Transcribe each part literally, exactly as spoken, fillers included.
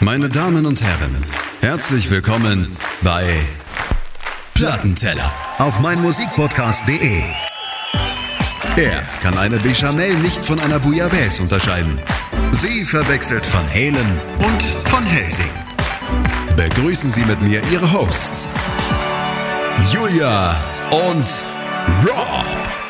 Meine Damen und Herren, herzlich willkommen bei Plattenteller auf meinmusikpodcast punkt de. Er kann eine Bechamel nicht von einer Bouillabaisse unterscheiden. Sie verwechselt Van Halen und Van Helsing. Begrüßen Sie mit mir Ihre Hosts, Julia und Rob.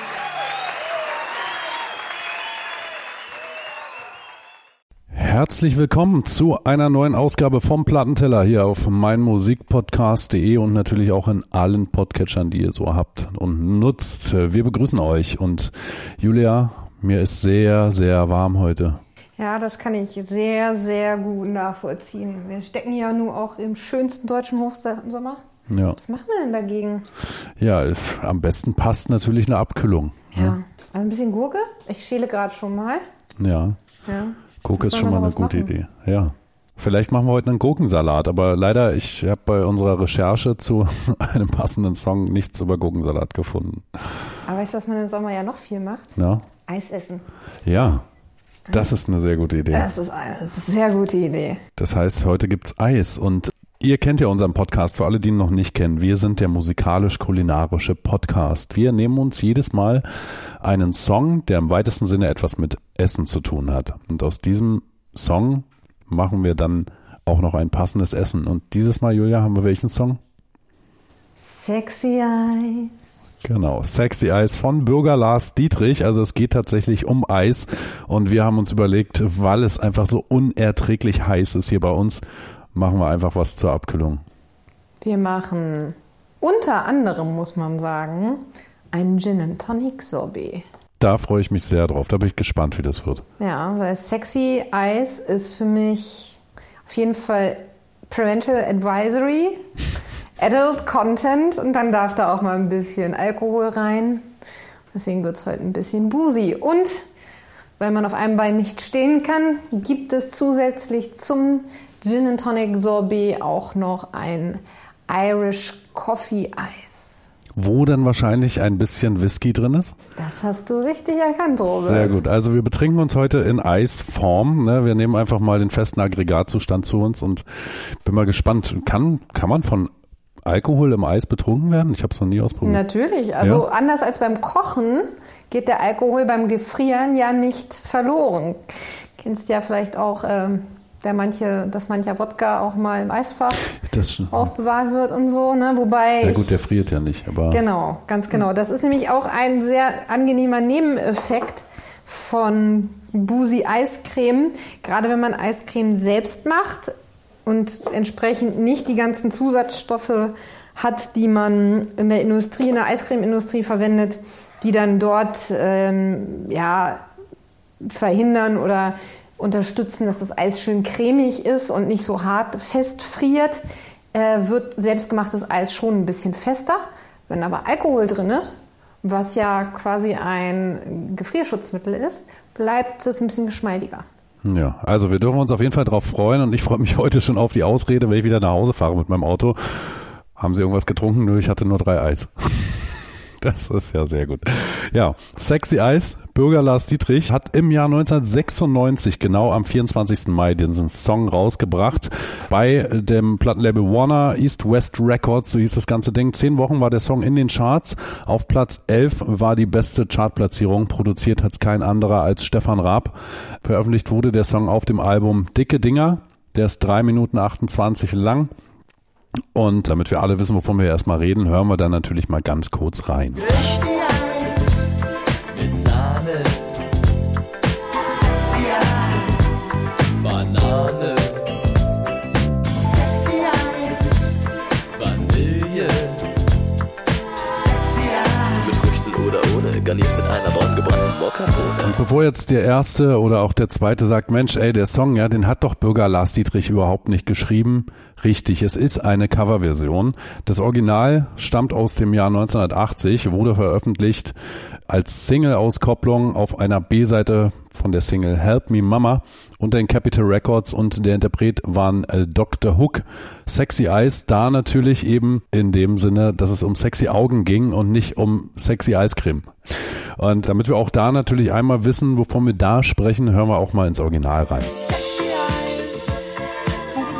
Herzlich willkommen zu einer neuen Ausgabe vom Plattenteller hier auf meinmusikpodcast punkt de und natürlich auch in allen Podcatchern, die ihr so habt und nutzt. Wir begrüßen euch und Julia, mir ist sehr, sehr warm heute. Ja, das kann ich sehr, sehr gut nachvollziehen. Wir stecken ja nur auch im schönsten deutschen Hochsommer. Ja. Was machen wir denn dagegen? Ja, am besten passt natürlich eine Abkühlung. Ja, ja. Also ein bisschen Gurke. Ich schäle gerade schon mal. Ja. Ja. Gurke ist schon mal eine gute machen? Idee. Ja. Vielleicht machen wir heute einen Gurkensalat, aber leider, ich habe bei unserer Recherche zu einem passenden Song nichts über Gurkensalat gefunden. Aber weißt du, was man im Sommer ja noch viel macht? Ja. Eis essen. Ja, das ist eine sehr gute Idee. Das ist eine sehr gute Idee. Das heißt, heute gibt's Eis und ihr kennt ja unseren Podcast, für alle, die ihn noch nicht kennen. Wir sind der musikalisch-kulinarische Podcast. Wir nehmen uns jedes Mal einen Song, der im weitesten Sinne etwas mit Essen zu tun hat. Und aus diesem Song machen wir dann auch noch ein passendes Essen. Und dieses Mal, Julia, haben wir welchen Song? Sexy Eis. Genau, Sexy Eis von Bürger Lars Dietrich. Also es geht tatsächlich um Eis. Und wir haben uns überlegt, weil es einfach so unerträglich heiß ist hier bei uns, machen wir einfach was zur Abkühlung. Wir machen unter anderem, muss man sagen, ein Gin and Tonic Sorbet. Da freue ich mich sehr drauf. Da bin ich gespannt, wie das wird. Ja, weil Sexy Eis ist für mich auf jeden Fall Parental Advisory, Adult Content und dann darf da auch mal ein bisschen Alkohol rein. Deswegen wird es heute ein bisschen boozy. Und weil man auf einem Bein nicht stehen kann, gibt es zusätzlich zum Gin and Tonic Sorbet auch noch ein Irish Coffee Eis. Wo dann wahrscheinlich ein bisschen Whisky drin ist? Das hast du richtig erkannt, Robert. Sehr gut. Also wir betrinken uns heute in Eisform. Ne? Wir nehmen einfach mal den festen Aggregatzustand zu uns und bin mal gespannt. Kann, kann man von Alkohol im Eis betrunken werden? Ich habe es noch nie ausprobiert. Natürlich. Also ja? Anders als beim Kochen geht der Alkohol beim Gefrieren ja nicht verloren. Kennst ja vielleicht auch... Ähm, Der manche, dass mancher Wodka auch mal im Eisfach das, aufbewahrt wird und so, ne? Wobei. Ja gut, der friert ja nicht, aber. Genau, ganz genau. Das ist nämlich auch ein sehr angenehmer Nebeneffekt von Boozy Eiscreme. Gerade wenn man Eiscreme selbst macht und entsprechend nicht die ganzen Zusatzstoffe hat, die man in der Industrie, in der Eiscreme-Industrie verwendet, die dann dort ähm, ja verhindern oder unterstützen, dass das Eis schön cremig ist und nicht so hart festfriert, äh, wird selbstgemachtes Eis schon ein bisschen fester. Wenn aber Alkohol drin ist, was ja quasi ein Gefrierschutzmittel ist, bleibt es ein bisschen geschmeidiger. Ja, also wir dürfen uns auf jeden Fall drauf freuen und ich freue mich heute schon auf die Ausrede, wenn ich wieder nach Hause fahre mit meinem Auto. Haben Sie irgendwas getrunken? Nö, ich hatte nur drei Eis. Das ist ja sehr gut. Ja, Sexy Eis, Bürger Lars Dietrich, hat im Jahr neunzehnhundertsechsundneunzig, genau am vierundzwanzigsten Mai, diesen Song rausgebracht. Bei dem Plattenlabel Warner East West Records, so hieß das ganze Ding. Zehn Wochen war der Song in den Charts. Auf Platz elf war die beste Chartplatzierung. Produziert hat's kein anderer als Stefan Raab. Veröffentlicht wurde der Song auf dem Album Dicke Dinger. Der ist drei Minuten achtundzwanzig lang. Und damit wir alle wissen, wovon wir erstmal reden, hören wir dann natürlich mal ganz kurz rein. Sexy Eis mit Sahne, Sexy Eis, Banane, Sexy Eis, Vanille, Sexy Eis, mit Früchten oder ohne, garniert mit einer braun gebrannten Mokka-Bohne. Und bevor jetzt der erste oder auch der zweite sagt, Mensch, ey, der Song, ja, den hat doch Bürger Lars Dietrich überhaupt nicht geschrieben. Richtig, es ist eine Coverversion. Das Original stammt aus dem Jahr neunzehnhundertachtzig, wurde veröffentlicht als Single-Auskopplung auf einer B-Seite von der Single Help Me Mama unter den Capitol Records und der Interpret waren äh, Doktor Hook. Sexy Eyes, da natürlich eben in dem Sinne, dass es um sexy Augen ging und nicht um sexy Eiscreme. Und damit wir auch da natürlich einmal wissen, wovon wir da sprechen, hören wir auch mal ins Original rein. Sexy Eyes,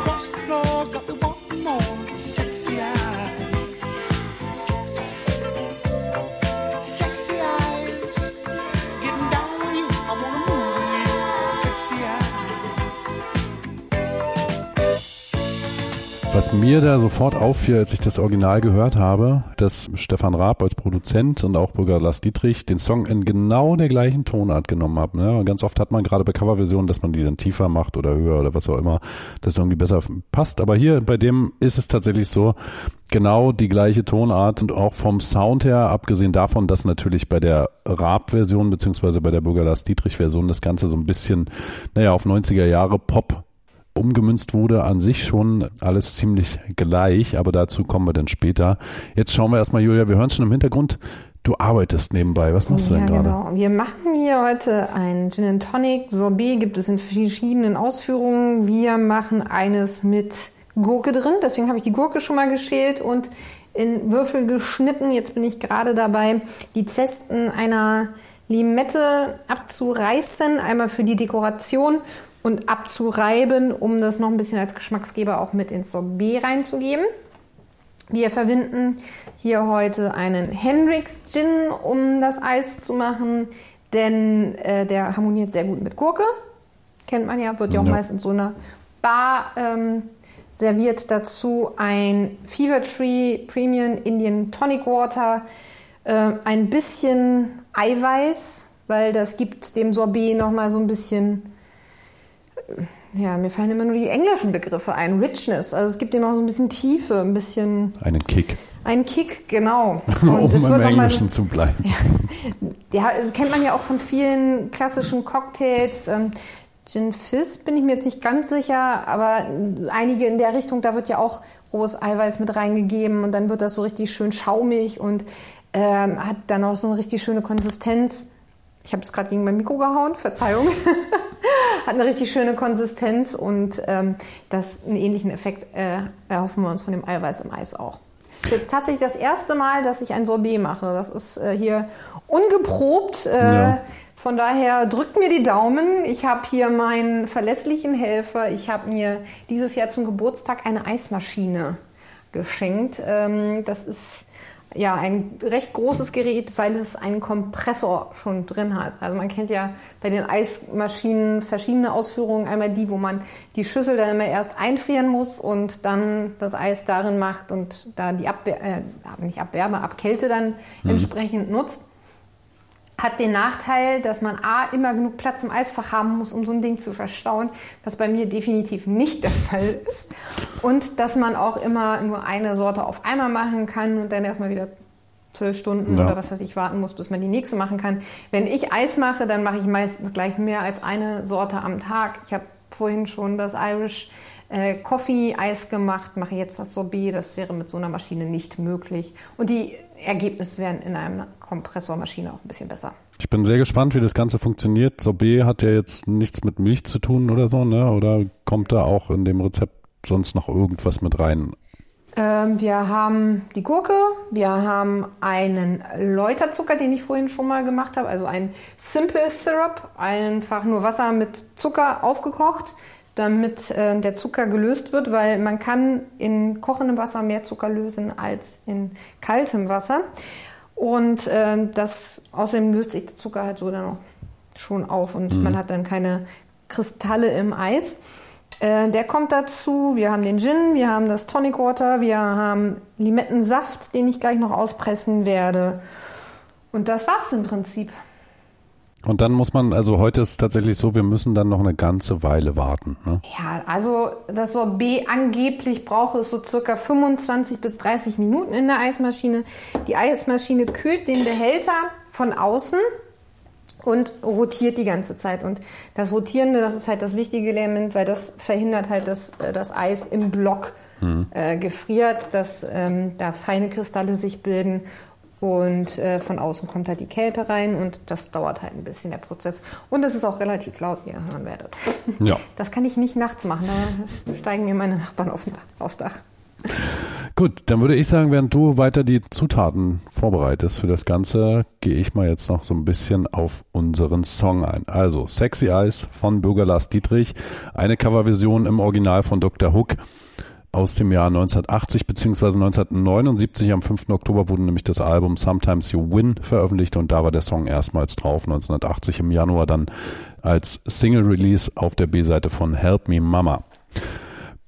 Was mir da sofort auffiel, als ich das Original gehört habe, dass Stefan Raab als Produzent und auch Bürger Lars Dietrich den Song in genau der gleichen Tonart genommen haben. Ne? Und ganz oft hat man gerade bei Coverversionen, dass man die dann tiefer macht oder höher oder was auch immer, dass es irgendwie besser passt. Aber hier bei dem ist es tatsächlich so, genau die gleiche Tonart und auch vom Sound her, abgesehen davon, dass natürlich bei der Raab-Version beziehungsweise bei der Bürger Lars Dietrich-Version das Ganze so ein bisschen, naja, auf neunziger Jahre Pop umgemünzt wurde, an sich schon alles ziemlich gleich, aber dazu kommen wir dann später. Jetzt schauen wir erstmal, Julia, wir hören schon im Hintergrund, du arbeitest nebenbei. Was machst du ja, denn gerade? Genau. Wir machen hier heute ein Gin and Tonic. Sorbet gibt es in verschiedenen Ausführungen. Wir machen eines mit Gurke drin, deswegen habe ich die Gurke schon mal geschält und in Würfel geschnitten. Jetzt bin ich gerade dabei, die Zesten einer Limette abzureißen, einmal für die Dekoration und abzureiben, um das noch ein bisschen als Geschmacksgeber auch mit ins Sorbet reinzugeben. Wir verwenden hier heute einen Hendrix Gin, um das Eis zu machen, denn äh, der harmoniert sehr gut mit Gurke. Kennt man ja, wird ja auch ja. meist in so einer Bar ähm, serviert. Dazu ein Fever Tree Premium Indian Tonic Water, äh, ein bisschen Eiweiß, weil das gibt dem Sorbet nochmal so ein bisschen, ja, mir fallen immer nur die englischen Begriffe ein. Richness, also es gibt dem auch so ein bisschen Tiefe, ein bisschen... Einen Kick. Ein Kick, genau. Und um es im wird Englischen mal, zu bleiben. Ja, ja, kennt man ja auch von vielen klassischen Cocktails. Ähm, Gin Fizz bin ich mir jetzt nicht ganz sicher, aber einige in der Richtung, da wird ja auch rohes Eiweiß mit reingegeben und dann wird das so richtig schön schaumig und ähm, hat dann auch so eine richtig schöne Konsistenz. Ich habe es gerade gegen mein Mikro gehauen, Verzeihung. Hat eine richtig schöne Konsistenz und ähm, das, einen ähnlichen Effekt äh, erhoffen wir uns von dem Eiweiß im Eis auch. Das ist jetzt tatsächlich das erste Mal, dass ich ein Sorbet mache. Das ist äh, hier ungeprobt. Äh, ja. Von daher drückt mir die Daumen. Ich habe hier meinen verlässlichen Helfer. Ich habe mir dieses Jahr zum Geburtstag eine Eismaschine geschenkt. Ähm, das ist ja ein recht großes Gerät, weil es einen Kompressor schon drin hat. Also man kennt ja bei den Eismaschinen verschiedene Ausführungen. Einmal die, wo man die Schüssel dann immer erst einfrieren muss und dann das Eis darin macht und da die Abwehr, äh, nicht Abwärme, Abkälte dann mhm. entsprechend nutzt. Hat den Nachteil, dass man A, immer genug Platz im Eisfach haben muss, um so ein Ding zu verstauen, was bei mir definitiv nicht der Fall ist. Und dass man auch immer nur eine Sorte auf einmal machen kann und dann erstmal wieder zwölf Stunden ja. oder was weiß ich warten muss, bis man die nächste machen kann. Wenn ich Eis mache, dann mache ich meistens gleich mehr als eine Sorte am Tag. Ich habe vorhin schon das Irish äh, Coffee Eis gemacht, mache jetzt das Sorbet. Das wäre mit so einer Maschine nicht möglich. Und die Ergebnisse wären in einer Kompressormaschine auch ein bisschen besser. Ich bin sehr gespannt, wie das Ganze funktioniert. Sorbet hat ja jetzt nichts mit Milch zu tun oder so, ne? Oder kommt da auch in dem Rezept sonst noch irgendwas mit rein? Ähm, wir haben die Gurke, wir haben einen Läuterzucker, den ich vorhin schon mal gemacht habe, also ein Simple Syrup, einfach nur Wasser mit Zucker aufgekocht, damit äh, der Zucker gelöst wird, weil man kann in kochendem Wasser mehr Zucker lösen als in kaltem Wasser. Und äh, das außerdem löst sich der Zucker halt so dann auch schon auf und mhm. man hat dann keine Kristalle im Eis. Äh, der kommt dazu. Wir haben den Gin, wir haben das Tonic Water, wir haben Limettensaft, den ich gleich noch auspressen werde. Und das war's im Prinzip. Und dann muss man, also heute ist es tatsächlich so, wir müssen dann noch eine ganze Weile warten. Ne? Ja, also das Sorbet angeblich braucht es so circa fünfundzwanzig bis dreißig Minuten in der Eismaschine. Die Eismaschine kühlt den Behälter von außen und rotiert die ganze Zeit. Und das Rotierende, das ist halt das wichtige Element, weil das verhindert halt, dass das Eis im Block mhm. äh, gefriert, dass ähm, da feine Kristalle sich bilden. Und äh, von außen kommt halt die Kälte rein und das dauert halt ein bisschen, der Prozess. Und es ist auch relativ laut, wie ihr hören werdet. Ja. Das kann ich nicht nachts machen, da steigen mir meine Nachbarn auf den, aufs Dach. Gut, dann würde ich sagen, während du weiter die Zutaten vorbereitest für das Ganze, gehe ich mal jetzt noch so ein bisschen auf unseren Song ein. Also Sexy Eyes von Bürger Lars Dietrich, eine Coverversion im Original von Doktor Hook. Aus dem Jahr neunzehnhundertachtzig bzw. neunzehnhundertneunundsiebzig, am fünften Oktober wurde nämlich das Album Sometimes You Win veröffentlicht und da war der Song erstmals drauf, neunzehnhundertachtzig im Januar dann als Single-Release auf der B-Seite von Help Me Mama.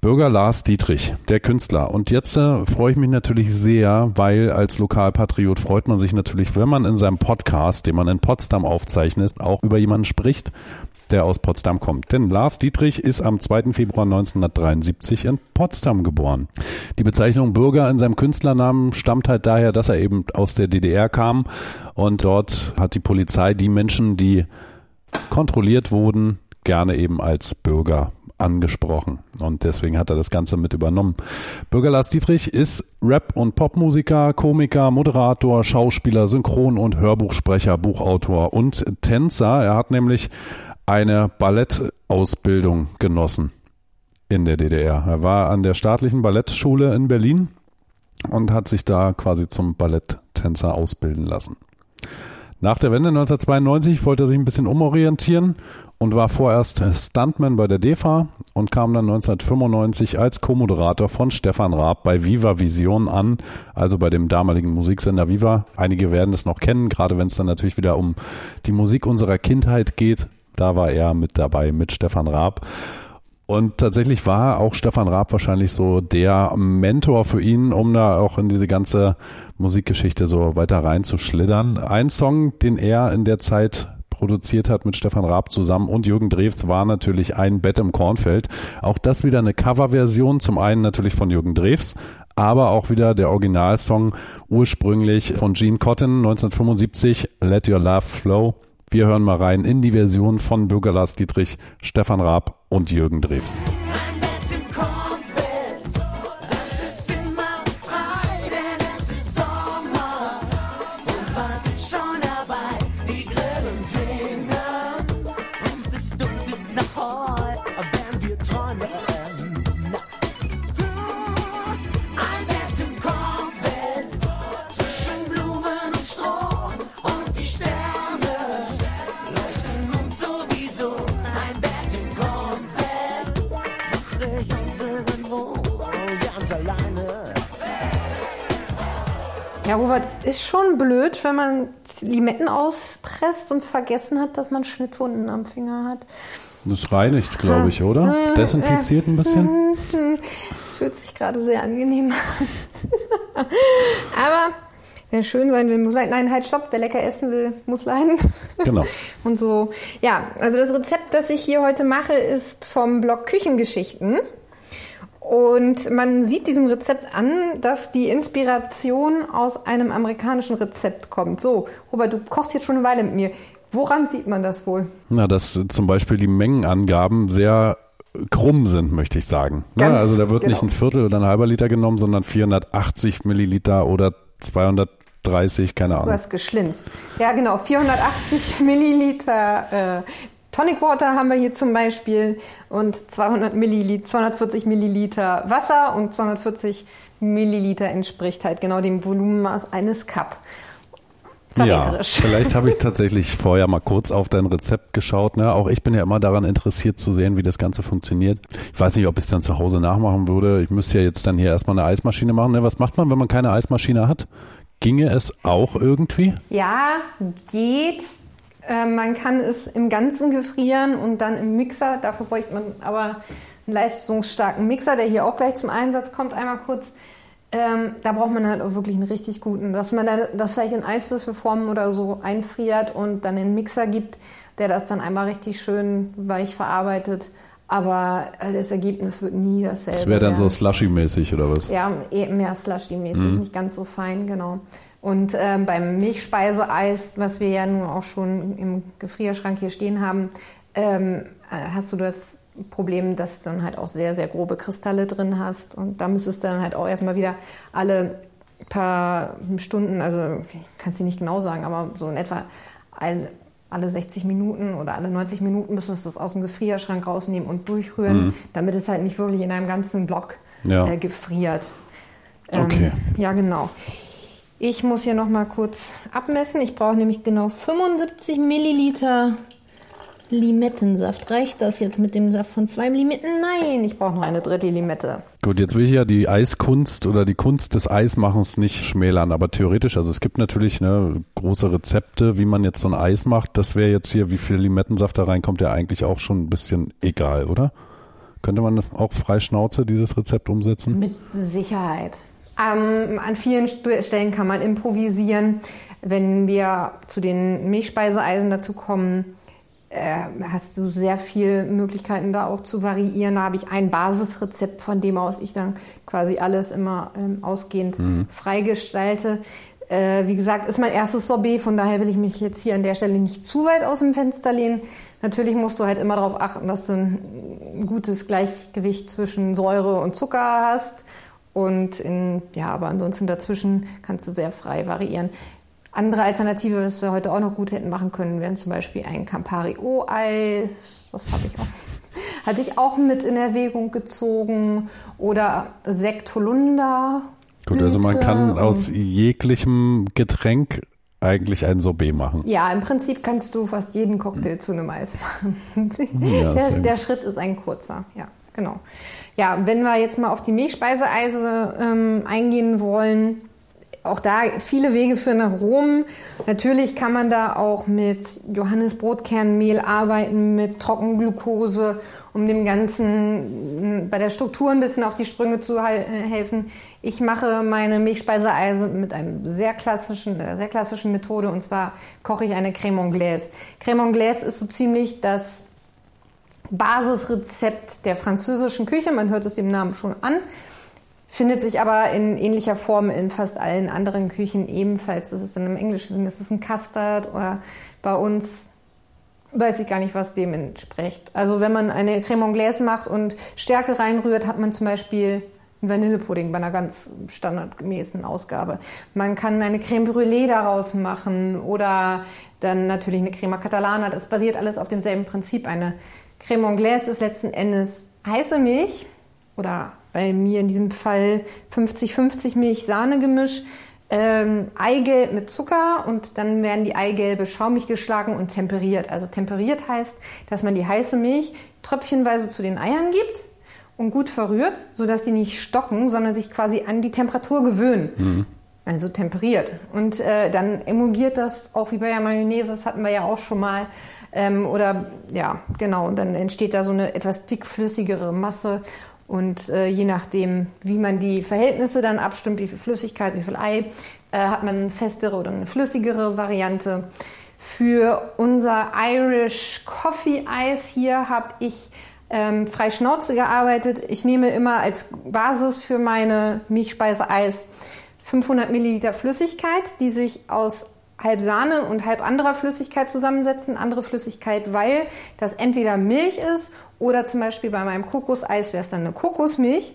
Bürger Lars Dietrich, der Künstler. Und jetzt äh, freue ich mich natürlich sehr, weil als Lokalpatriot freut man sich natürlich, wenn man in seinem Podcast, den man in Potsdam aufzeichnet, auch über jemanden spricht, der aus Potsdam kommt. Denn Lars Dietrich ist am zweiten Februar neunzehnhundertdreiundsiebzig in Potsdam geboren. Die Bezeichnung Bürger in seinem Künstlernamen stammt halt daher, dass er eben aus der D D R kam und dort hat die Polizei die Menschen, die kontrolliert wurden, gerne eben als Bürger angesprochen und deswegen hat er das Ganze mit übernommen. Bürger Lars Dietrich ist Rap- und Popmusiker, Komiker, Moderator, Schauspieler, Synchron- und Hörbuchsprecher, Buchautor und Tänzer. Er hat nämlich eine Ballettausbildung genossen in der D D R. Er war an der staatlichen Ballettschule in Berlin und hat sich da quasi zum Balletttänzer ausbilden lassen. Nach der Wende neunzehnhundertzweiundneunzig wollte er sich ein bisschen umorientieren und war vorerst Stuntman bei der D E F A und kam dann neunzehnhundertfünfundneunzig als Co-Moderator von Stefan Raab bei Viva Vision an, also bei dem damaligen Musiksender Viva. Einige werden das noch kennen, gerade wenn es dann natürlich wieder um die Musik unserer Kindheit geht. Da war er mit dabei, mit Stefan Raab. Und tatsächlich war auch Stefan Raab wahrscheinlich so der Mentor für ihn, um da auch in diese ganze Musikgeschichte so weiter reinzuschlittern. Ein Song, den er in der Zeit produziert hat mit Stefan Raab zusammen und Jürgen Drews, war natürlich Ein Bett im Kornfeld. Auch das wieder eine Coverversion, zum einen natürlich von Jürgen Drews, aber auch wieder der Originalsong ursprünglich von Gene Cotton neunzehnhundertfünfundsiebzig, Let Your Love Flow. Wir hören mal rein in die Version von Bürger Lars Dietrich, Stefan Raab und Jürgen Drews. Ja, Robert, ist schon blöd, wenn man Limetten auspresst und vergessen hat, dass man Schnittwunden am Finger hat. Das reinigt, glaube ich, oder? Desinfiziert ein bisschen? Fühlt sich gerade sehr angenehm an. Aber wer schön sein will, muss leiden. Nein, halt, stopp. Wer lecker essen will, muss leiden. Genau. Und so. Ja, also das Rezept, das ich hier heute mache, ist vom Blog Küchengeschichten. Und man sieht diesem Rezept an, dass die Inspiration aus einem amerikanischen Rezept kommt. So, Robert, du kochst jetzt schon eine Weile mit mir. Woran sieht man das wohl? Na, dass zum Beispiel die Mengenangaben sehr krumm sind, möchte ich sagen. Ganz, ja, also da wird genau. nicht ein Viertel oder ein halber Liter genommen, sondern vierhundertachtzig Milliliter oder zweihundertdreißig, keine Ahnung. Du hast geschlinzt. Ja, genau, vierhundertachtzig Milliliter äh, Tonic Water haben wir hier zum Beispiel und zweihundert Milliliter, zweihundertvierzig Milliliter Wasser und zweihundertvierzig Milliliter entspricht halt genau dem Volumenmaß eines Cup. Ja, vielleicht habe ich tatsächlich vorher mal kurz auf dein Rezept geschaut. Ne? Auch ich bin ja immer daran interessiert zu sehen, wie das Ganze funktioniert. Ich weiß nicht, ob ich es dann zu Hause nachmachen würde. Ich müsste ja jetzt dann hier erstmal eine Eismaschine machen. Ne? Was macht man, wenn man keine Eismaschine hat? Ginge es auch irgendwie? Ja, geht. Man kann es im Ganzen gefrieren und dann im Mixer, dafür bräuchte man aber einen leistungsstarken Mixer, der hier auch gleich zum Einsatz kommt, einmal kurz. Ähm, da braucht man halt auch wirklich einen richtig guten, dass man das vielleicht in Eiswürfelformen oder so einfriert und dann in den Mixer gibt, der das dann einmal richtig schön weich verarbeitet. Aber das Ergebnis wird nie dasselbe. Das wäre dann werden. so Slushy-mäßig oder was? Ja, mehr Slushy-mäßig, mhm. nicht ganz so fein, genau. Und ähm, beim Milchspeiseeis, was wir ja nun auch schon im Gefrierschrank hier stehen haben, ähm, hast du das Problem, dass du dann halt auch sehr, sehr grobe Kristalle drin hast. Und da müsstest du dann halt auch erstmal wieder alle paar Stunden, also ich kann es dir nicht genau sagen, aber so in etwa ein, alle sechzig Minuten oder alle neunzig Minuten müsstest du es aus dem gefrierschrank rausnehmen und durchrühren, mhm. damit es halt nicht wirklich in einem ganzen Block ja. äh, gefriert. Ähm, okay. Ja, genau. Ich muss hier noch mal kurz abmessen. Ich brauche nämlich genau fünfundsiebzig Milliliter Limettensaft. Reicht das jetzt mit dem Saft von zwei Limetten? Nein, ich brauche noch eine dritte Limette. Gut, jetzt will ich ja die Eiskunst oder die Kunst des Eismachens nicht schmälern, aber theoretisch, also es gibt natürlich ne, große Rezepte, wie man jetzt so ein Eis macht. Das wäre jetzt hier, wie viel Limettensaft da reinkommt, ja eigentlich auch schon ein bisschen egal, oder? Könnte man auch frei Schnauze dieses Rezept umsetzen? Mit Sicherheit. Ähm, an vielen Stellen kann man improvisieren. Wenn wir zu den Milchspeiseeisen dazu kommen, äh, hast du sehr viele Möglichkeiten da auch zu variieren. Da habe ich ein Basisrezept, von dem aus ich dann quasi alles immer ähm, ausgehend mhm. freigestalte. Äh, wie gesagt, ist mein erstes Sorbet, von daher will ich mich jetzt hier an der Stelle nicht zu weit aus dem Fenster lehnen. Natürlich musst du halt immer darauf achten, dass du ein gutes Gleichgewicht zwischen Säure und Zucker hast. Und in, ja, aber ansonsten dazwischen kannst du sehr frei variieren. Andere Alternative, was wir heute auch noch gut hätten machen können, wären zum Beispiel ein Campari-O-Eis. Das habe ich auch, hatte ich auch mit in Erwägung gezogen. Oder Sekt Holunder. Gut, also man kann aus jeglichem Getränk eigentlich ein Sorbet machen. Ja, im Prinzip kannst du fast jeden Cocktail zu einem Eis machen. Ja, der, der Schritt ist ein kurzer, ja, genau. Ja, wenn wir jetzt mal auf die Milchspeiseeise ähm, eingehen wollen, auch da viele Wege führen nach Rom. Natürlich kann man da auch mit Johannisbrotkernmehl arbeiten, mit Trockenglucose, um dem Ganzen bei der Struktur ein bisschen auf die Sprünge zu helfen. Ich mache meine Milchspeiseeise mit einem sehr klassischen, einer sehr klassischen Methode, und zwar koche ich eine Crème Anglaise. Crème Anglaise ist so ziemlich das Basisrezept der französischen Küche. Man hört es dem Namen schon an. Findet sich aber in ähnlicher Form in fast allen anderen Küchen ebenfalls. Das ist dann im Englischen, das ist ein Custard, oder bei uns weiß ich gar nicht, was dem entspricht. Also wenn man eine Crème Anglaise macht und Stärke reinrührt, hat man zum Beispiel einen Vanillepudding bei einer ganz standardgemäßen Ausgabe. Man kann eine Crème Brûlée daraus machen oder dann natürlich eine Crema Catalana. Das basiert alles auf demselben Prinzip. Eine Crème Anglaise ist letzten Endes heiße Milch oder bei mir in diesem Fall fünfzig fünfzig Milch-Sahne-Gemisch, ähm, Eigelb mit Zucker, und dann werden die Eigelbe schaumig geschlagen und temperiert. Also temperiert heißt, dass man die heiße Milch tröpfchenweise zu den Eiern gibt und gut verrührt, sodass die nicht stocken, sondern sich quasi an die Temperatur gewöhnen. Mhm. Also temperiert. Und äh, dann emulgiert das auch wie bei der Mayonnaise, das hatten wir ja auch schon mal. Ähm, oder ja, genau, und dann entsteht da so eine etwas dickflüssigere Masse. Und äh, je nachdem, wie man die Verhältnisse dann abstimmt, wie viel Flüssigkeit, wie viel Ei, äh, hat man eine festere oder eine flüssigere Variante. Für unser Irish Coffee Eis hier habe ich ähm, frei Schnauze gearbeitet. Ich nehme immer als Basis für meine Milchspeiseeis fünfhundert Milliliter Flüssigkeit, die sich aus halb Sahne und halb anderer Flüssigkeit zusammensetzen. Andere Flüssigkeit, weil das entweder Milch ist oder zum Beispiel bei meinem Kokoseis wäre es dann eine Kokosmilch.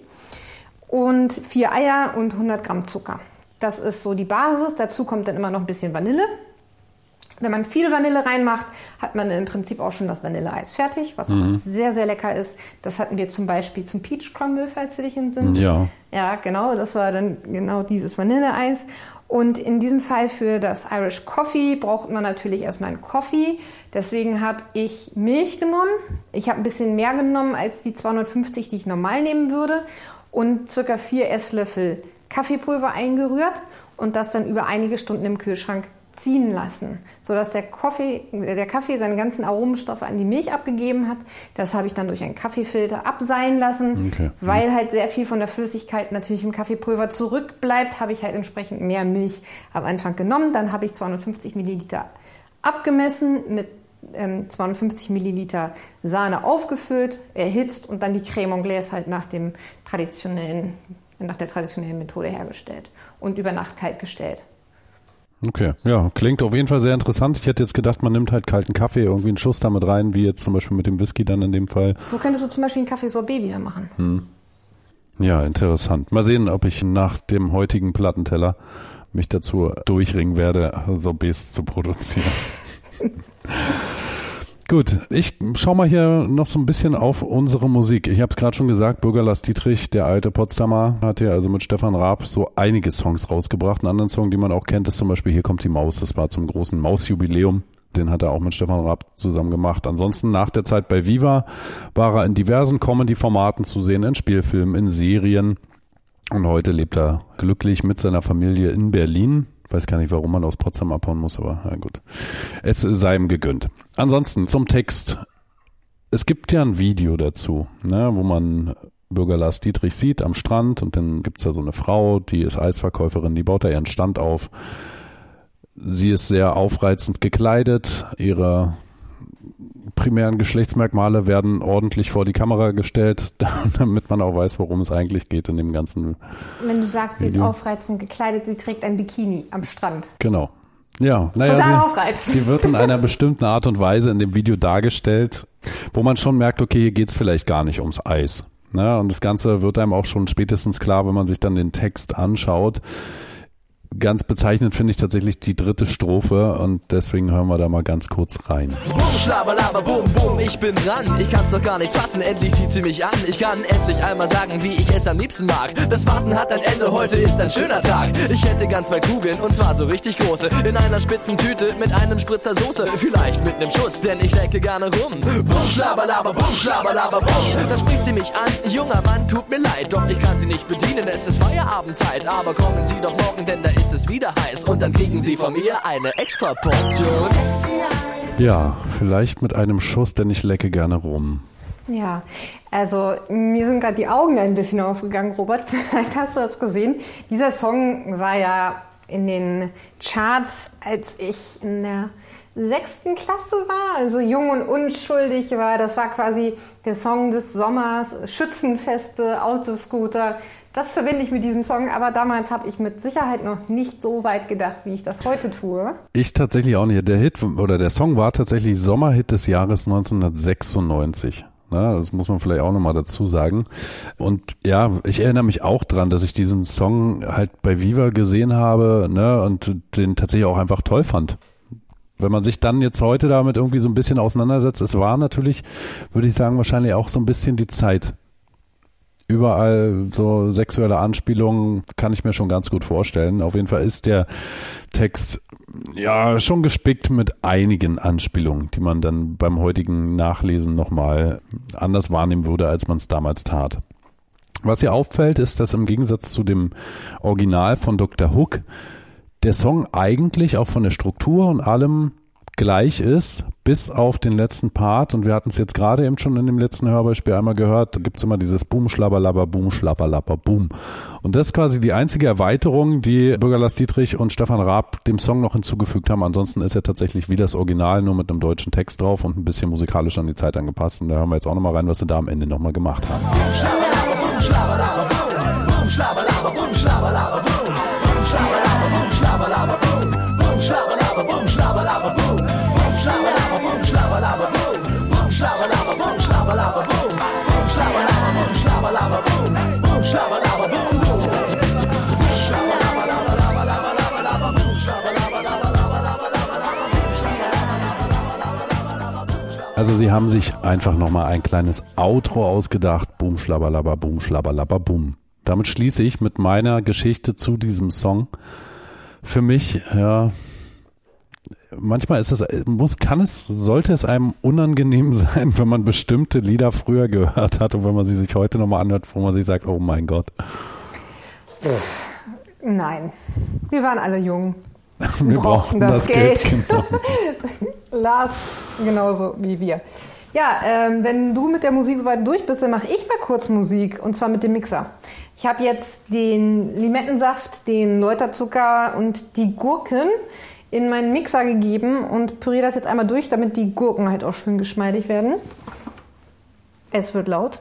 Und vier Eier und hundert Gramm Zucker. Das ist so die Basis. Dazu kommt dann immer noch ein bisschen Vanille. Wenn man viel Vanille reinmacht, hat man im Prinzip auch schon das Vanilleeis fertig, was mhm. auch sehr, sehr lecker ist. Das hatten wir zum Beispiel zum Peach Crumble, falls du dich entsinnst. Ja. Ja, genau, das war dann genau dieses Vanilleeis. Und in diesem Fall für das Irish Coffee braucht man natürlich erstmal einen Coffee. Deswegen habe ich Milch genommen. Ich habe ein bisschen mehr genommen als die zweihundertfünfzig, die ich normal nehmen würde. Und circa vier Esslöffel Kaffeepulver eingerührt und das dann über einige Stunden im Kühlschrank ziehen lassen, sodass der Kaffee, der Kaffee seine ganzen Aromenstoffe an die Milch abgegeben hat. Das habe ich dann durch einen Kaffeefilter abseilen lassen. Okay. Weil halt sehr viel von der Flüssigkeit natürlich im Kaffeepulver zurückbleibt, habe ich halt entsprechend mehr Milch am Anfang genommen. Dann habe ich zweihundertfünfzig Milliliter abgemessen, mit ähm, zweihundertfünfzig Milliliter Sahne aufgefüllt, erhitzt und dann die Crème Anglaise halt nach dem traditionellen, nach der traditionellen Methode hergestellt und über Nacht kalt gestellt. Okay, ja, klingt auf jeden Fall sehr interessant. Ich hätte jetzt gedacht, man nimmt halt kalten Kaffee, irgendwie einen Schuss damit rein, wie jetzt zum Beispiel mit dem Whisky dann in dem Fall. So könntest du zum Beispiel einen Kaffee-Sorbet wieder machen. Hm. Ja, interessant. Mal sehen, ob ich nach dem heutigen Plattenteller mich dazu durchringen werde, Sorbets zu produzieren. Gut, ich schau mal hier noch so ein bisschen auf unsere Musik. Ich habe es gerade schon gesagt, Bürger Lars Dietrich, der alte Potsdamer, hat hier also mit Stefan Raab so einige Songs rausgebracht. Einen anderen Song, den man auch kennt, ist zum Beispiel Hier kommt die Maus. Das war zum großen Mausjubiläum. Den hat er auch mit Stefan Raab zusammen gemacht. Ansonsten nach der Zeit bei Viva war er in diversen Comedy-Formaten zu sehen, in Spielfilmen, in Serien. Und heute lebt er glücklich mit seiner Familie in Berlin. Weiß gar nicht, warum man aus Potsdam abhauen muss, aber na gut. Es sei ihm gegönnt. Ansonsten zum Text. es gibt ja ein Video dazu, ne, wo man Bürger Lars Dietrich sieht am Strand und dann gibt's da so eine Frau, die ist Eisverkäuferin, die baut da ihren Stand auf. Sie ist sehr aufreizend gekleidet, ihre primären Geschlechtsmerkmale werden ordentlich vor die Kamera gestellt, damit man auch weiß, worum es eigentlich geht in dem ganzen Wenn du sagst, sie ist Video. aufreizend gekleidet, sie trägt ein Bikini am Strand. Genau. Ja, naja, Total sie, aufreizend. sie wird in einer bestimmten Art und Weise in dem Video dargestellt, wo man schon merkt, okay, hier geht's vielleicht gar nicht ums Eis. Ne? Und das Ganze wird einem auch schon spätestens klar, wenn man sich dann den Text anschaut. Ganz bezeichnend finde ich tatsächlich die dritte Strophe und deswegen hören wir da mal ganz kurz rein. Bum, schlabberlaber, bum, bum, ich bin dran. Ich kann's doch gar nicht fassen, endlich sieht sie mich an. Ich kann endlich einmal sagen, wie ich es am liebsten mag. Das Warten hat ein Ende, heute ist ein schöner Tag. Ich hätte ganz zwei Kugeln und zwar so richtig große. In einer spitzen Tüte mit einem Spritzer Soße. Vielleicht mit nem Schuss, denn ich lecke gerne rum. Bum, schlabberlaber, bum, schlabberlaber, bum. Da spricht sie mich an, junger Mann, tut mir leid. Doch ich kann sie nicht bedienen, es ist Feierabendzeit. Aber kommen Sie doch morgen, denn da ist ist es wieder heiß und dann kriegen Sie von mir eine extra Portion. Ja, vielleicht mit einem Schuss, denn ich lecke gerne rum. Ja, also mir sind gerade die Augen ein bisschen aufgegangen, Robert. Vielleicht hast du das gesehen. Dieser Song war ja in den Charts, als ich in der sechsten Klasse war, also jung und unschuldig war. Das war quasi der Song des Sommers, Schützenfeste, Autoscooter. Das verbinde ich mit diesem Song, aber damals habe ich mit Sicherheit noch nicht so weit gedacht, wie ich das heute tue. Ich tatsächlich auch nicht. Der Hit oder der Song war tatsächlich Sommerhit des Jahres neunzehnhundertsechsundneunzig. Na, das muss man vielleicht auch nochmal dazu sagen. Und ja, ich erinnere mich auch dran, dass ich diesen Song halt bei Viva gesehen habe, ne, und den tatsächlich auch einfach toll fand. Wenn man sich dann jetzt heute damit irgendwie so ein bisschen auseinandersetzt, es war natürlich, würde ich sagen, wahrscheinlich auch so ein bisschen die Zeit. Überall so sexuelle Anspielungen kann ich mir schon ganz gut vorstellen. Auf jeden Fall ist der Text ja schon gespickt mit einigen Anspielungen, die man dann beim heutigen Nachlesen nochmal anders wahrnehmen würde, als man es damals tat. Was hier auffällt, ist, dass im Gegensatz zu dem Original von Doktor Hook der Song eigentlich auch von der Struktur und allem gleich ist, bis auf den letzten Part. Und wir hatten es jetzt gerade eben schon in dem letzten Hörbeispiel einmal gehört, da gibt es immer dieses Boom, Schlabberlabber, Boom, Schlabberlabber, Boom. Und das ist quasi die einzige Erweiterung, die Bürger Lars Dietrich und Stefan Raab dem Song noch hinzugefügt haben. Ansonsten ist er tatsächlich wie das Original, nur mit einem deutschen Text drauf und ein bisschen musikalisch an die Zeit angepasst. Und da hören wir jetzt auch nochmal rein, was sie da am Ende nochmal gemacht haben. Boom, schlabberlabber, boom, schlabberlabber, boom. Boom, schlabberlabber, boom, schlabberlabber, boom. Boom, schlabberlabber, boom, schlabberlabber, boom. Boom, schlabberlabber, boom, schlabberlabber, boom. Boom, schlabberlabber, boom, schlabberlabber, boom. Boom, schlabberlabber, boom, schlabberlabber, boom. Boom, schlabberlabber, boom, schlabberlabber, boom. Boom, schlabberlabber, boom, boom. Also sie haben sich einfach nochmal ein kleines Outro ausgedacht. Boom, schlabberlabber, boom, schlabberlabber, boom. Damit schließe ich mit meiner Geschichte zu diesem Song. Für mich, ja, manchmal ist es, muss, kann es, sollte es einem unangenehm sein, wenn man bestimmte Lieder früher gehört hat und wenn man sie sich heute nochmal anhört, wo man sich sagt, oh mein Gott. Nein, wir waren alle jung. Wir, wir brauchten das, das Geld. Geld genau. Lars, genauso wie wir. Ja, ähm, wenn du mit der Musik soweit durch bist, dann mache ich mal kurz Musik und zwar mit dem Mixer. Ich habe jetzt den Limettensaft, den Läuterzucker und die Gurken in meinen Mixer gegeben und püriere das jetzt einmal durch, damit die Gurken halt auch schön geschmeidig werden. Es wird laut.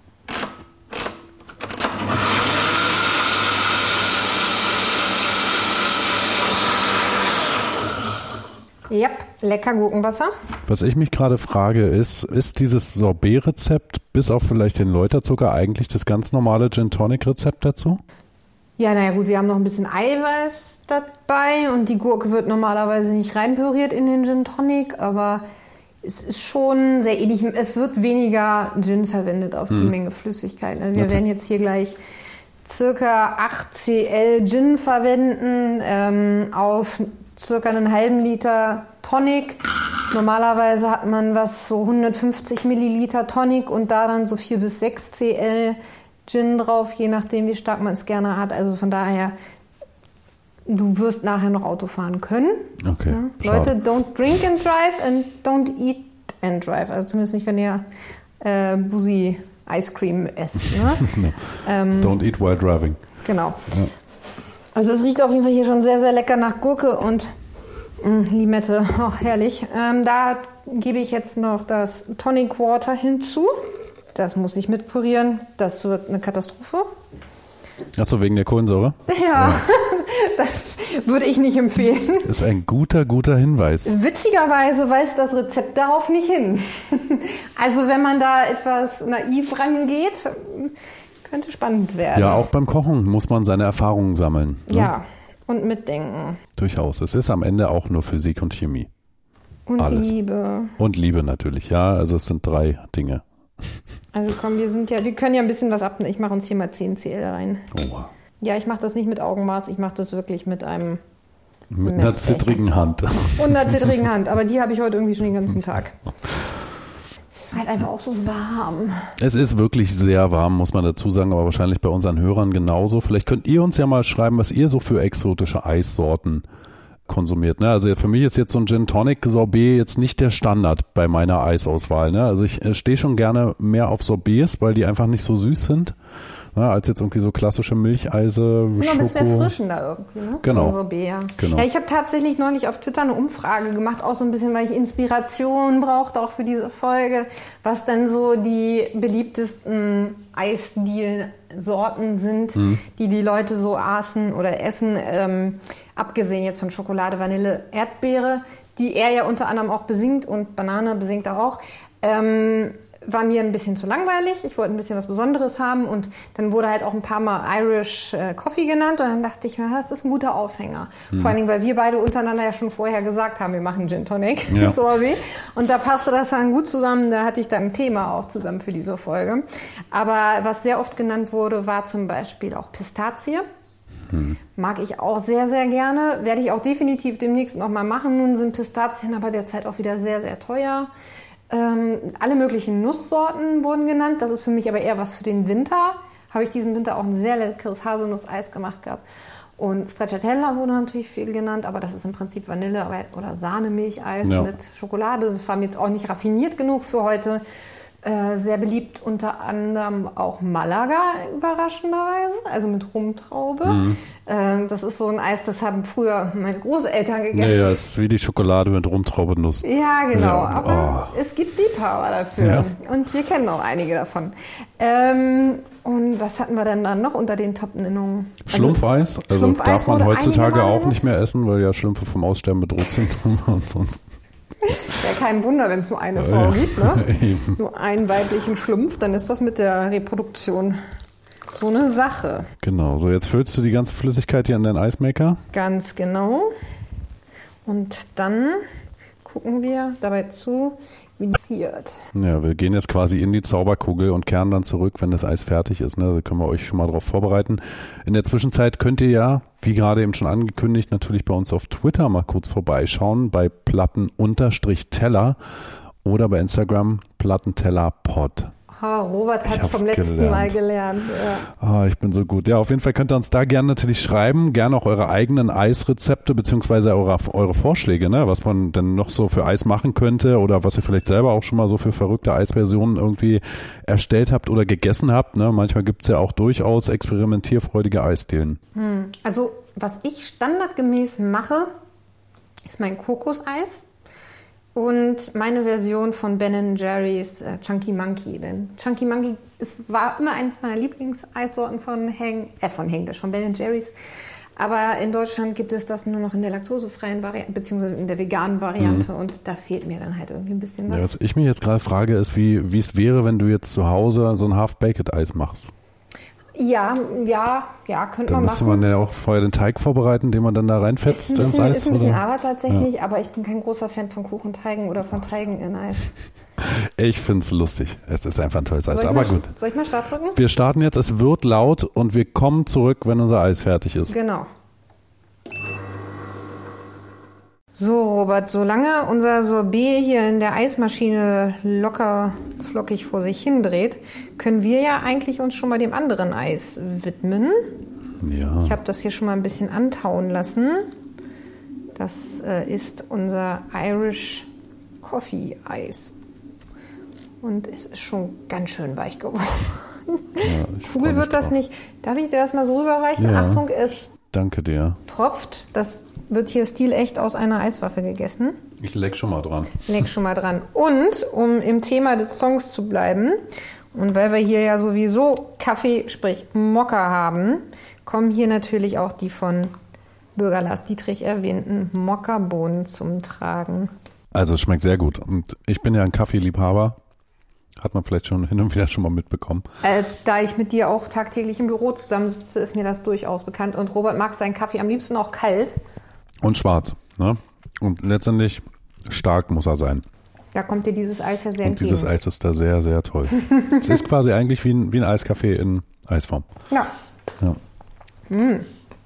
Ja, lecker Gurkenwasser. Was ich mich gerade frage ist, ist dieses Sorbet-Rezept bis auf vielleicht den Läuterzucker eigentlich das ganz normale Gin-Tonic-Rezept dazu? Ja, naja gut, wir haben noch ein bisschen Eiweiß dabei und die Gurke wird normalerweise nicht reinpüriert in den Gin-Tonic, aber es ist schon sehr ähnlich. Es wird weniger Gin verwendet auf die hm. Menge Flüssigkeit. Also wir okay. werden jetzt hier gleich circa acht Zentiliter Gin verwenden ähm, auf circa einen halben Liter Tonic. Normalerweise hat man was so hundertfünfzig Milliliter Tonic und da dann so vier bis sechs Zentiliter Gin drauf, je nachdem wie stark man es gerne hat. Also von daher, du wirst nachher noch Auto fahren können. Okay. Ja. Leute, don't drink and drive and don't eat and drive. Also zumindest nicht, wenn ihr äh, Boozy Ice Cream esst. Ne? no. ähm, Don't eat while driving. Genau. Ja. Also es riecht auf jeden Fall hier schon sehr, sehr lecker nach Gurke und mh, Limette. Auch herrlich. Ähm, da gebe ich jetzt noch das Tonic Water hinzu. Das muss ich mitpurieren. Das wird eine Katastrophe. Achso, wegen der Kohlensäure? Ja, ja. Das würde ich nicht empfehlen. Ist ein guter, guter Hinweis. Witzigerweise weist das Rezept darauf nicht hin. Also wenn man da etwas naiv rangeht, könnte spannend werden. Ja, auch beim Kochen muss man seine Erfahrungen sammeln. Ne? Ja, und mitdenken. Durchaus. Es ist am Ende auch nur Physik und Chemie. Und Alles. Liebe. Und Liebe natürlich, ja. Also es sind drei Dinge. Also komm, wir sind ja, wir können ja ein bisschen was abnehmen. Ich mache uns hier mal zehn C L rein. Oh. Ja, ich mache das nicht mit Augenmaß, ich mache das wirklich mit einem Mit einer zittrigen Hand. Und einer zittrigen Hand, aber die habe ich heute irgendwie schon den ganzen Tag. Es ist halt einfach auch so warm. Es ist wirklich sehr warm, muss man dazu sagen, aber wahrscheinlich bei unseren Hörern genauso. Vielleicht könnt ihr uns ja mal schreiben, was ihr so für exotische Eissorten konsumiert. Ne? Also für mich ist jetzt so ein Gin Tonic Sorbet jetzt nicht der Standard bei meiner Eisauswahl. Ne? Also ich stehe schon gerne mehr auf Sorbets, weil die einfach nicht so süß sind. Ja, als jetzt irgendwie so klassische Milcheise, Schoko. Ist noch ein bisschen erfrischender irgendwie, ne? Genau. So Sorbet, ja. Genau. Ja, ich habe tatsächlich neulich auf Twitter eine Umfrage gemacht, auch so ein bisschen, weil ich Inspiration brauchte, auch für diese Folge, was dann so die beliebtesten Eisdielen-Sorten sind, mhm. die die Leute so aßen oder essen, ähm, abgesehen jetzt von Schokolade, Vanille, Erdbeere, die er ja unter anderem auch besingt und Banane besingt er auch. Ähm, war mir ein bisschen zu langweilig. Ich wollte ein bisschen was Besonderes haben und dann wurde halt auch ein paar Mal Irish äh, Coffee genannt und dann dachte ich mir, das ist ein guter Aufhänger. Hm. Vor allen Dingen, weil wir beide untereinander ja schon vorher gesagt haben, wir machen Gin Tonic. Ja. Sorbet. Und da passte das dann gut zusammen. Da hatte ich dann ein Thema auch zusammen für diese Folge. Aber was sehr oft genannt wurde, war zum Beispiel auch Pistazie. Hm. Mag ich auch sehr, sehr gerne. Werde ich auch definitiv demnächst noch mal machen. Nun sind Pistazien aber derzeit auch wieder sehr, sehr teuer. Ähm, alle möglichen Nusssorten wurden genannt. Das ist für mich aber eher was für den Winter. Habe ich diesen Winter auch ein sehr leckeres Haselnusseis gemacht gehabt. Und Stracciatella wurde natürlich viel genannt, aber das ist im Prinzip Vanille- oder Sahnemilcheis ja. mit Schokolade. Das war mir jetzt auch nicht raffiniert genug für heute. Äh, sehr beliebt unter anderem auch Malaga, überraschenderweise, also mit Rumtraube. Mhm. Äh, das ist so ein Eis, das haben früher meine Großeltern gegessen. Ja, ja, es ist wie die Schokolade mit Rumtraubennuss. Ja, genau, ja. aber oh. es gibt Liebhaber dafür ja. und wir kennen auch einige davon. Ähm, und was hatten wir denn dann noch unter den Top-Nennungen? Schlumpfeis, also, also Schlumpfeis darf man heutzutage auch genannt. Nicht mehr essen, weil ja Schlümpfe vom Aussterben bedroht sind und sonst. Ja, kein Wunder, wenn es nur eine Frau ja, gibt, ne? Eben. Nur einen weiblichen Schlumpf, dann ist das mit der Reproduktion so eine Sache. Genau, so jetzt füllst du die ganze Flüssigkeit hier in deinen Eismaker. Ganz genau. Und dann gucken wir dabei zu, wie es passiert. Ja, wir gehen jetzt quasi in die Zauberkugel und kehren dann zurück, wenn das Eis fertig ist. Ne? Da können wir euch schon mal drauf vorbereiten. In der Zwischenzeit könnt ihr ja, wie gerade eben schon angekündigt, natürlich bei uns auf Twitter mal kurz vorbeischauen, bei Platten-Teller oder bei Instagram Plattentellerpod. Oh, Robert hat vom letzten gelernt. Mal gelernt. Ja. Oh, ich bin so gut. Ja, auf jeden Fall könnt ihr uns da gerne natürlich schreiben, gerne auch eure eigenen Eisrezepte beziehungsweise eure, eure Vorschläge, ne, was man denn noch so für Eis machen könnte oder was ihr vielleicht selber auch schon mal so für verrückte Eisversionen irgendwie erstellt habt oder gegessen habt. Ne. Manchmal gibt's ja auch durchaus experimentierfreudige Eisdielen. Hm. Also was ich standardgemäß mache, ist mein Kokoseis. Und meine Version von Ben and Jerry's äh, Chunky Monkey. Denn Chunky Monkey ist, war immer eines meiner Lieblingseissorten von Heng, äh, von Henglish, von Ben and Jerry's. Aber in Deutschland gibt es das nur noch in der laktosefreien Variante, beziehungsweise in der veganen Variante. Mhm. Und da fehlt mir dann halt irgendwie ein bisschen was. Ja, was ich mich jetzt gerade frage, ist, wie wie es wäre, wenn du jetzt zu Hause so ein Half-Baked-Eis machst. Ja, ja, ja, könnte dann man machen. müsste man ja auch vorher den Teig vorbereiten, den man dann da reinfetzt ins Eis. Ist ein bisschen oder? Arbeit tatsächlich, ja. aber ich bin kein großer Fan von Kuchenteigen oder von Teigen in Eis. Ich finde es lustig. Es ist einfach ein tolles Eis, soll aber mal, gut. Soll ich mal Start drücken? Wir starten jetzt, es wird laut und wir kommen zurück, wenn unser Eis fertig ist. Genau. So, Robert, solange unser Sorbet hier in der Eismaschine locker flockig vor sich hindreht, können wir ja eigentlich uns schon mal dem anderen Eis widmen. Ja. Ich habe das hier schon mal ein bisschen antauen lassen. Das äh, ist unser Irish Coffee Eis. und es ist schon ganz schön weich geworden. Ja, Cool wird das drauf. nicht. Darf ich dir das mal so rüberreichen? Ja. Achtung, es Danke dir. tropft. Das wird hier stilecht aus einer Eiswaffe gegessen. Ich leck schon mal dran. Leg schon mal dran. Und um im Thema des Songs zu bleiben, und weil wir hier ja sowieso Kaffee, sprich Mokka haben, kommen hier natürlich auch die von Bürger Lars Dietrich erwähnten Mokkabohnen zum Tragen. Also es schmeckt sehr gut. Und ich bin ja ein Kaffeeliebhaber. Hat man vielleicht schon hin und wieder schon mal mitbekommen. Äh, da ich mit dir auch tagtäglich im Büro zusammensitze, ist mir das durchaus bekannt. Und Robert mag seinen Kaffee am liebsten auch kalt. Und schwarz. Ne? Und letztendlich stark muss er sein. Da kommt dir dieses Eis ja sehr Und entgegen. dieses Eis ist da sehr, sehr toll. Es ist quasi eigentlich wie ein, wie ein Eiskaffee in Eisform. Ja. Ja. Mm.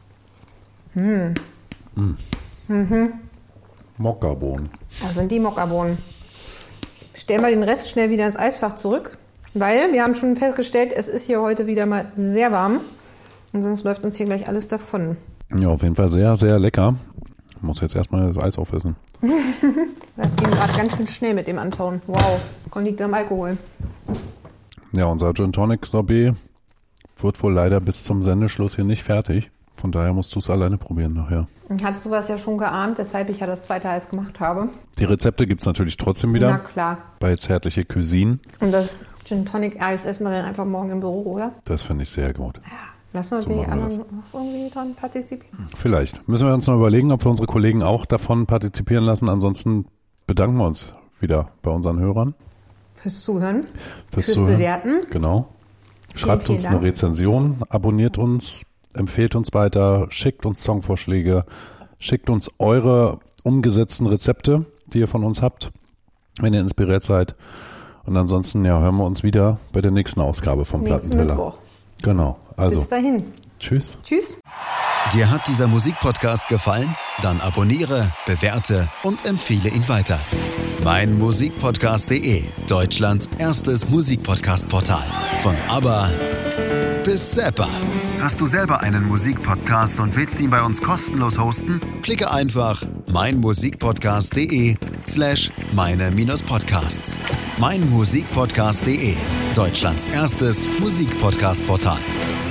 Mm. Mm. Mhm. Mokkabohnen. Das sind die Mokkabohnen. Stell mal den Rest schnell wieder ins Eisfach zurück, weil wir haben schon festgestellt, es ist hier heute wieder mal sehr warm. Und sonst läuft uns hier gleich alles davon. Ja, auf jeden Fall sehr, sehr lecker. Ich muss jetzt erstmal das Eis aufessen. Das ging gerade ganz schön schnell mit dem Antauen. Wow, liegt am Alkohol. Ja, unser Gin Tonic Sorbet wird wohl leider bis zum Sendeschluss hier nicht fertig. Von daher musst du es alleine probieren nachher. Hattest du was ja schon geahnt, weshalb ich ja das zweite Eis gemacht habe? Die Rezepte gibt's natürlich trotzdem wieder. Na klar. Bei Zärtliche Cuisine. Und das Gin Tonic Eis essen wir dann einfach morgen im Büro, oder? Das finde ich sehr gut. Ja. Lassen wir So die machen wir anderen noch irgendwie dran partizipieren? Vielleicht. Müssen wir uns noch überlegen, ob wir unsere Kollegen auch davon partizipieren lassen. Ansonsten bedanken wir uns wieder bei unseren Hörern. Fürs Zuhören, Fürs, fürs Zuhören. Bewerten. Genau. Schreibt vielen uns eine Dank. Rezension, abonniert uns, empfehlt uns weiter, schickt uns Songvorschläge, schickt uns eure umgesetzten Rezepte, die ihr von uns habt, wenn ihr inspiriert seid. Und ansonsten ja, hören wir uns wieder bei der nächsten Ausgabe vom Nächsten Plattenteller. Mittwoch. Genau. Also, Bis dahin. tschüss. Tschüss. Dir hat dieser Musikpodcast gefallen? Dann abonniere, bewerte und empfehle ihn weiter. mein Musikpodcast punkt de, Deutschlands erstes Musikpodcast-Portal. Von ABBA bis Zappa. Hast du selber einen Musikpodcast und willst ihn bei uns kostenlos hosten? Klicke einfach meinmusikpodcast.de slash meine-podcasts. mein Musikpodcast punkt de, Deutschlands erstes Musikpodcast-Portal.